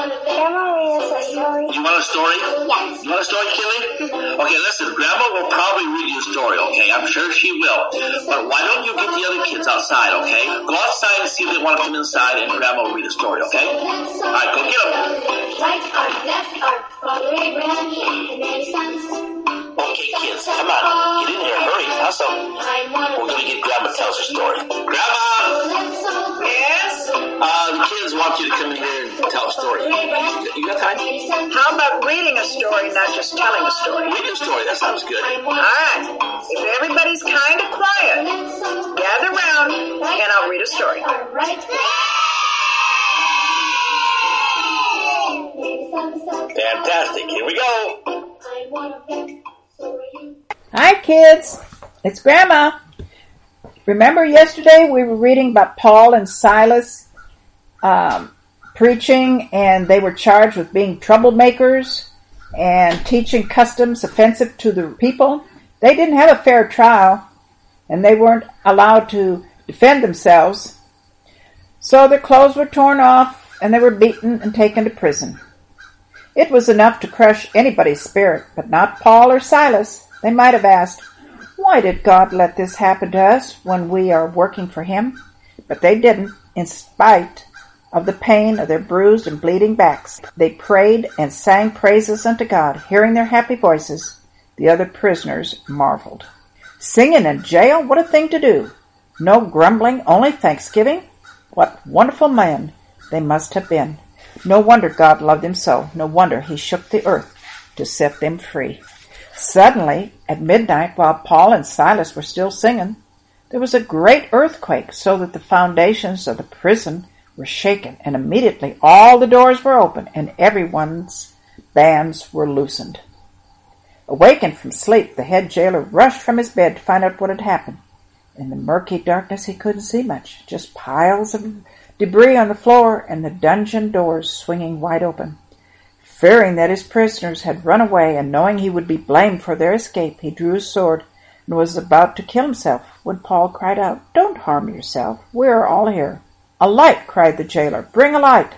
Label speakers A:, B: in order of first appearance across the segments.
A: Grandma, read us a story.
B: You want a story?
A: Yes.
B: You want a story, Kelly? Okay, listen, Grandma will probably read you a story, okay? I'm sure she will. But why don't you get the other kids outside, okay? Go outside and see if they want to come inside, and Grandma will read a story, okay? All right, go get them.
C: Right arm, left arm, Father Abraham, he had many sons.
B: Okay, kids, come on. Get in here, hurry, hustle. We're going to get Grandma to tell us a story. Grandma!
D: Yes?
B: The kids want you to come in here and tell a story. You got time?
D: How about reading a story, not just telling a story?
B: Read a story, that sounds good.
D: All right. If everybody's kind of quiet, gather round, and I'll read a story.
B: Fantastic, here we go.
E: Hi kids, it's Grandma. Remember yesterday we were reading about Paul and Silas preaching, and they were charged with being troublemakers and teaching customs offensive to the people. They didn't have a fair trial, and they weren't allowed to defend themselves. So their clothes were torn off, and they were beaten and taken to prison. It was enough to crush anybody's spirit, but not Paul or Silas. They might have asked, why did God let this happen to us when we are working for Him? But they didn't, in spite of the pain of their bruised and bleeding backs. They prayed and sang praises unto God. Hearing their happy voices, the other prisoners marveled. Singing in jail? What a thing to do! No grumbling, only thanksgiving? What wonderful men they must have been. No wonder God loved them so. No wonder He shook the earth to set them free. Suddenly, at midnight, while Paul and Silas were still singing, there was a great earthquake, so that the foundations of the prison were shaken, and immediately all the doors were open, and everyone's bands were loosened. Awakened from sleep, the head jailer rushed from his bed to find out what had happened. In the murky darkness he couldn't see much, just piles of debris on the floor and the dungeon doors swinging wide open. Fearing that his prisoners had run away and knowing he would be blamed for their escape, he drew his sword and was about to kill himself when Paul cried out, "Don't harm yourself. We are all here." "A light!" cried the jailer. "Bring a light!"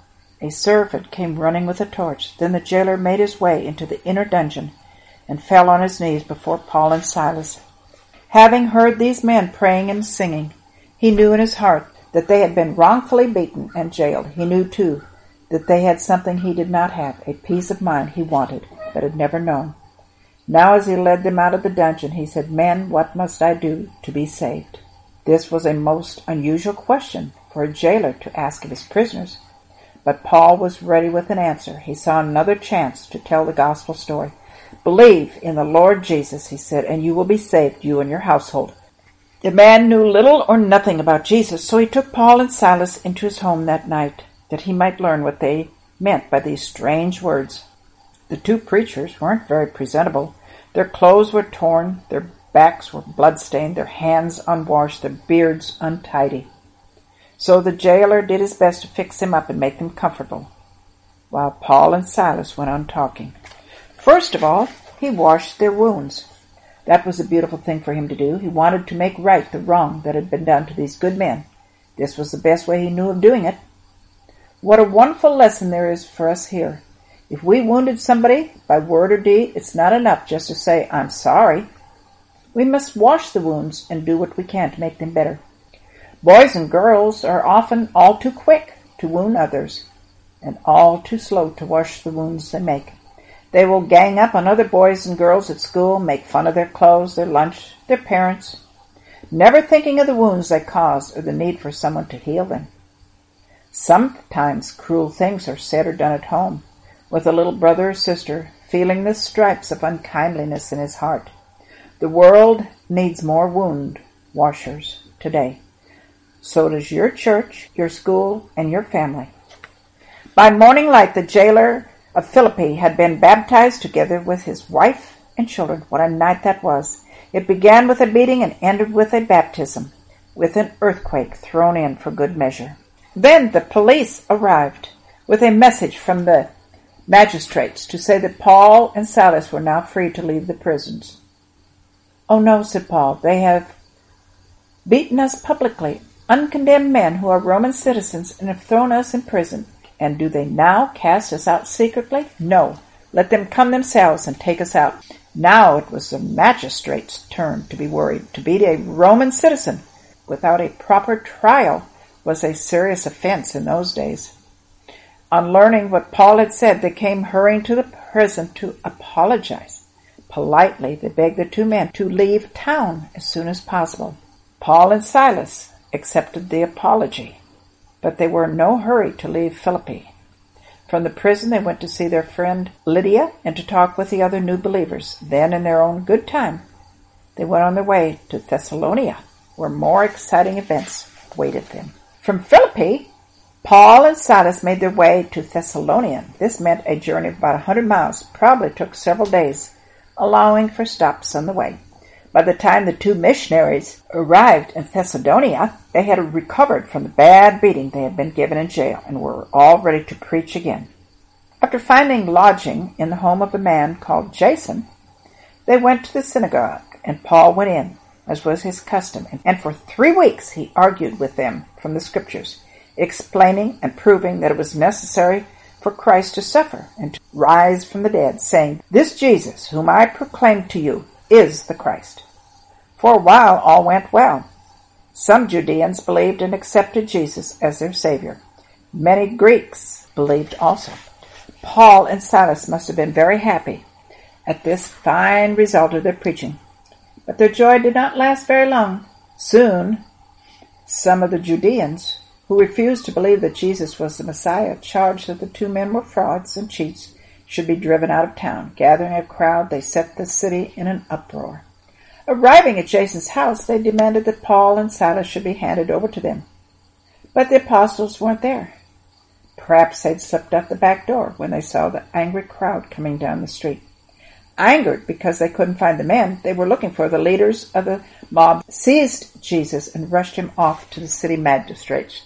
E: A servant came running with a torch. Then the jailer made his way into the inner dungeon and fell on his knees before Paul and Silas. Having heard these men praying and singing, he knew in his heart that they had been wrongfully beaten and jailed. He knew, too, that they had something he did not have, a peace of mind he wanted, but had never known. Now as he led them out of the dungeon, he said, "Men, what must I do to be saved?" This was a most unusual question for a jailer to ask of his prisoners, but Paul was ready with an answer. He saw another chance to tell the gospel story. "Believe in the Lord Jesus," he said, "and you will be saved, you and your household." The man knew little or nothing about Jesus, so he took Paul and Silas into his home that night, that he might learn what they meant by these strange words. The two preachers weren't very presentable. Their clothes were torn, their backs were blood-stained, their hands unwashed, their beards untidy. So the jailer did his best to fix them up and make them comfortable, while Paul and Silas went on talking. First of all, he washed their wounds. That was a beautiful thing for him to do. He wanted to make right the wrong that had been done to these good men. This was the best way he knew of doing it. What a wonderful lesson there is for us here. If we wounded somebody by word or deed, it's not enough just to say, "I'm sorry." We must wash the wounds and do what we can to make them better. Boys and girls are often all too quick to wound others and all too slow to wash the wounds they make. They will gang up on other boys and girls at school, make fun of their clothes, their lunch, their parents, never thinking of the wounds they caused or the need for someone to heal them. Sometimes cruel things are said or done at home, with a little brother or sister feeling the stripes of unkindliness in his heart. The world needs more wound washers today. So does your church, your school, and your family. By morning light, the jailer of Philippi had been baptized together with his wife and children. What a night that was! It began with a beating and ended with a baptism, with an earthquake thrown in for good measure. Then the police arrived with a message from the magistrates to say that Paul and Silas were now free to leave the prisons. "Oh no," said Paul, "they have beaten us publicly, uncondemned men who are Roman citizens, and have thrown us in prison. And do they now cast us out secretly? No. Let them come themselves and take us out. Now it was the magistrate's turn to be worried. To be a Roman citizen without a proper trial was a serious offense in those days. On learning what Paul had said, they came hurrying to the prison to apologize. Politely, they begged the two men to leave town as soon as possible. Paul and Silas accepted the apology, but they were in no hurry to leave Philippi. From the prison, they went to see their friend Lydia and to talk with the other new believers. Then, in their own good time, they went on their way to Thessalonica, where more exciting events awaited them. From Philippi, Paul and Silas made their way to Thessalonica. This meant a journey of about 100 miles, probably took several days, allowing for stops on the way. By the time the two missionaries arrived in Thessalonica, they had recovered from the bad beating they had been given in jail and were all ready to preach again. After finding lodging in the home of a man called Jason, they went to the synagogue, and Paul went in, as was his custom, and for 3 weeks he argued with them from the Scriptures, explaining and proving that it was necessary for Christ to suffer and to rise from the dead, saying, "This Jesus, whom I proclaim to you, is the Christ." For a while all went well. Some Judeans believed and accepted Jesus as their Savior. Many Greeks believed also. Paul and Silas must have been very happy at this fine result of their preaching. But their joy did not last very long. Soon, some of the Judeans who refused to believe that Jesus was the Messiah charged that the two men were frauds and cheats, should be driven out of town. Gathering a crowd, they set the city in an uproar. Arriving at Jason's house, they demanded that Paul and Silas should be handed over to them. But the apostles weren't there. Perhaps they'd slipped out the back door when they saw the angry crowd coming down the street. Angered because they couldn't find the men they were looking for, the leaders of the mob seized Jesus and rushed him off to the city magistrates.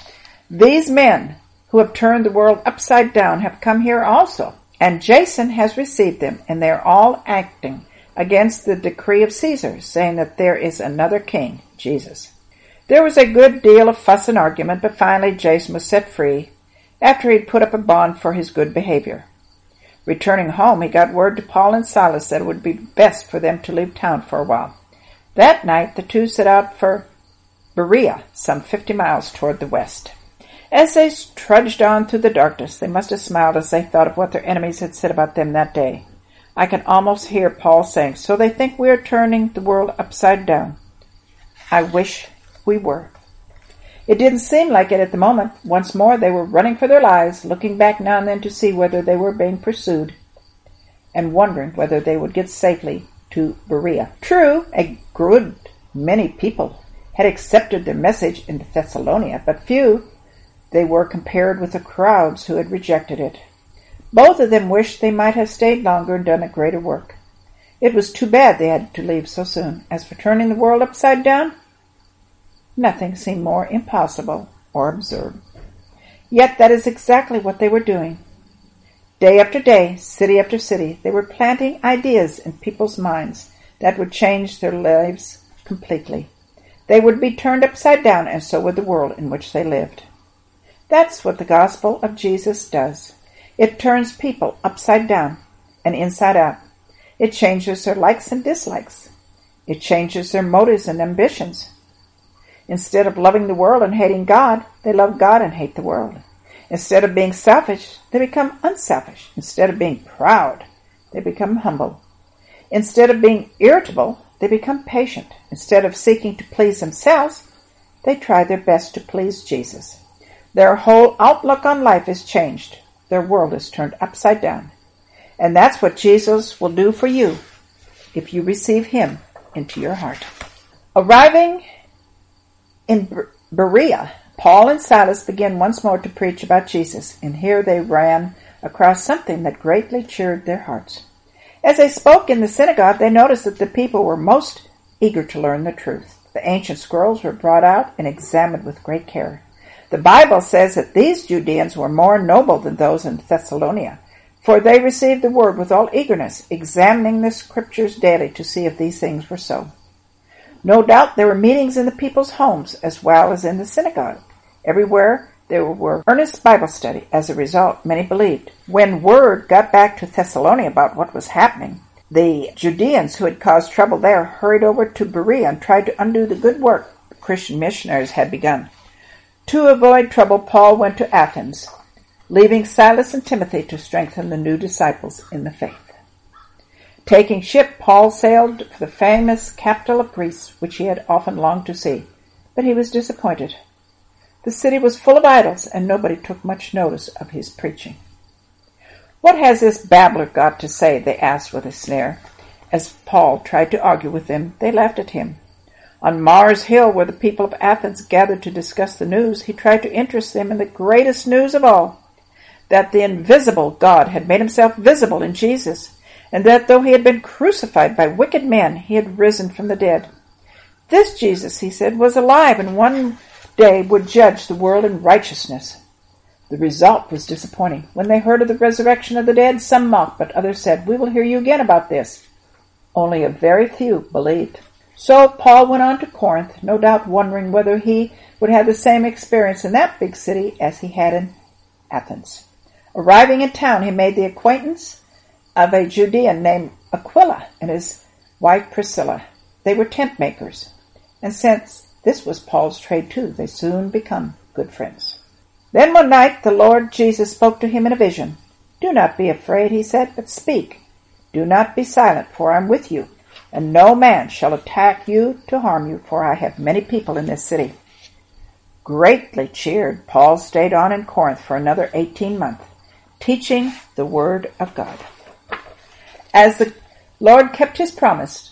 E: "These men who have turned the world upside down have come here also, and Jason has received them, and they are all acting against the decree of Caesar, saying that there is another king, Jesus." There was a good deal of fuss and argument, but finally Jason was set free after he'd put up a bond for his good behavior. Returning home, he got word to Paul and Silas that it would be best for them to leave town for a while. That night the two set out for Berea, some 50 miles toward the west. As they trudged on through the darkness, they must have smiled as they thought of what their enemies had said about them that day. I can almost hear Paul saying, "So they think we are turning the world upside down. I wish we were." It didn't seem like it at the moment. Once more they were running for their lives, looking back now and then to see whether they were being pursued, and wondering whether they would get safely to Berea. True, a good many people had accepted their message in Thessalonica, but few they were compared with the crowds who had rejected it. Both of them wished they might have stayed longer and done a greater work. It was too bad they had to leave so soon. As for turning the world upside down, nothing seemed more impossible or absurd. Yet that is exactly what they were doing. Day after day, city after city, they were planting ideas in people's minds that would change their lives completely. They would be turned upside down, and so would the world in which they lived. That's what the gospel of Jesus does. It turns people upside down and inside out. It changes their likes and dislikes. It changes their motives and ambitions. Instead of loving the world and hating God, they love God and hate the world. Instead of being selfish, they become unselfish. Instead of being proud, they become humble. Instead of being irritable, they become patient. Instead of seeking to please themselves, they try their best to please Jesus. Their whole outlook on life is changed. Their world is turned upside down. And that's what Jesus will do for you if you receive him into your heart. Arriving in Berea, Paul and Silas began once more to preach about Jesus, and here they ran across something that greatly cheered their hearts. As they spoke in the synagogue, they noticed that the people were most eager to learn the truth. The ancient scrolls were brought out and examined with great care. The Bible says that these Judeans were more noble than those in Thessalonica, for they received the word with all eagerness, examining the Scriptures daily to see if these things were so. No doubt there were meetings in the people's homes as well as in the synagogue. Everywhere There were earnest Bible study. As a result, many believed. When word got back to Thessalonica about what was happening, the Judeans who had caused trouble there hurried over to Berea and tried to undo the good work the Christian missionaries had begun. To avoid trouble, Paul went to Athens, leaving Silas and Timothy to strengthen the new disciples in the faith. Taking ship, Paul sailed for the famous capital of Greece, which he had often longed to see, but he was disappointed. The city was full of idols, and nobody took much notice of his preaching. "What has this babbler got to say?" they asked with a sneer. As Paul tried to argue with them, they laughed at him. On Mars Hill, where the people of Athens gathered to discuss the news, he tried to interest them in the greatest news of all, that the invisible God had made himself visible in Jesus, and that though he had been crucified by wicked men, he had risen from the dead. This Jesus, he said, was alive and one day would judge the world in righteousness. The result was disappointing. When they heard of the resurrection of the dead, some mocked, but others said, "We will hear you again about this." Only a very few believed. So Paul went on to Corinth, no doubt wondering whether he would have the same experience in that big city as he had in Athens. Arriving in town, he made the acquaintance of a Judean named Aquila and his wife Priscilla. They were tent makers, and since this was Paul's trade too, they soon become good friends. Then one night the Lord Jesus spoke to him in a vision. "Do not be afraid," he said, "but speak. Do not be silent, for I am with you, and no man shall attack you to harm you, for I have many people in this city." Greatly cheered, Paul stayed on in Corinth for another 18 months, teaching the Word of God. As the Lord kept his promise,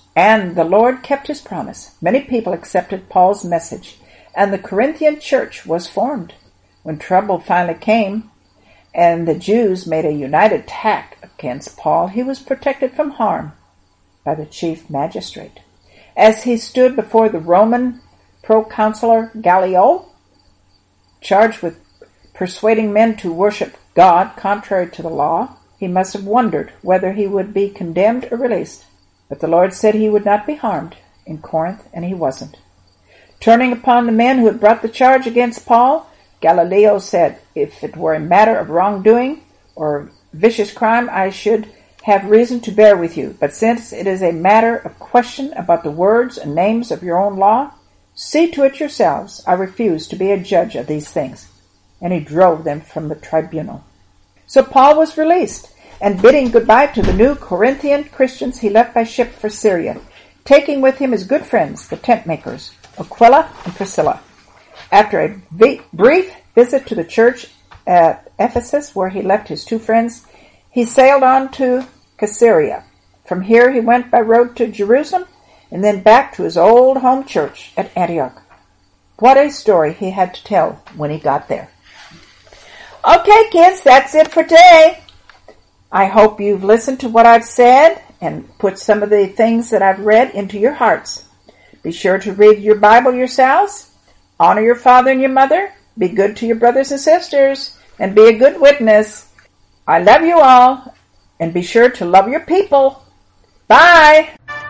E: many people accepted Paul's message, and the Corinthian church was formed. When trouble finally came, and the Jews made a united attack against Paul, he was protected from harm by the chief magistrate. As he stood before the Roman proconsular Gallio, charged with persuading men to worship God contrary to the law, he must have wondered whether he would be condemned or released. But the Lord said he would not be harmed in Corinth, and he wasn't. Turning upon the men who had brought the charge against Paul, Gallio said, "If it were a matter of wrongdoing or vicious crime, I should have reason to bear with you. But since it is a matter of question about the words and names of your own law, see to it yourselves. I refuse to be a judge of these things." And he drove them from the tribunal. So Paul was released, and bidding goodbye to the new Corinthian Christians, he left by ship for Syria, taking with him his good friends, the tent makers, Aquila and Priscilla. After a brief visit to the church at Ephesus, where he left his two friends, he sailed on to Caesarea. From here he went by road to Jerusalem, and then back to his old home church at Antioch. What a story he had to tell when he got there. Okay, kids, that's it for today. I hope you've listened to what I've said and put some of the things that I've read into your hearts. Be sure to read your Bible yourselves. Honor your father and your mother. Be good to your brothers and sisters. And be a good witness. I love you all. And be sure to love your people. Bye.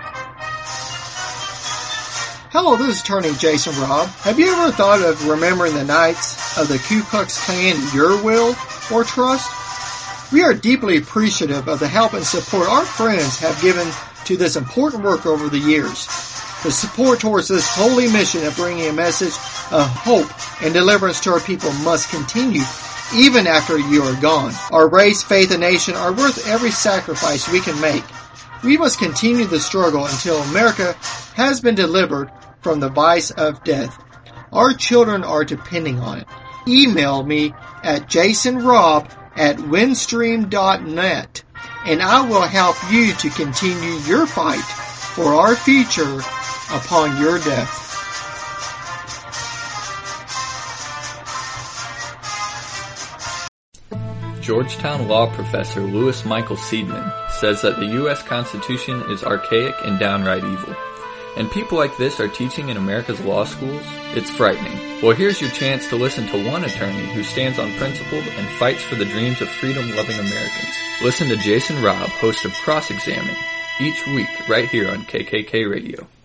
F: Hello, this is Attorney Jason Robb. Have you ever thought of remembering the Knights of the Ku Klux Klan in your will or trust? We are deeply appreciative of the help and support our friends have given to this important work over the years. The support towards this holy mission of bringing a message of hope and deliverance to our people must continue even after you are gone. Our race, faith, and nation are worth every sacrifice we can make. We must continue the struggle until America has been delivered from the vice of death. Our children are depending on it. Email me at jasonrobb@windstream.net and I will help you to continue your fight for our future upon your death.
G: Georgetown law professor Louis Michael Seidman says that the U.S. Constitution is archaic and downright evil. And people like this are teaching in America's law schools? It's frightening. Well, here's your chance to listen to one attorney who stands on principle and fights for the dreams of freedom-loving Americans. Listen to Jason Robb, host of Cross-Examine, each week right here on KKK Radio.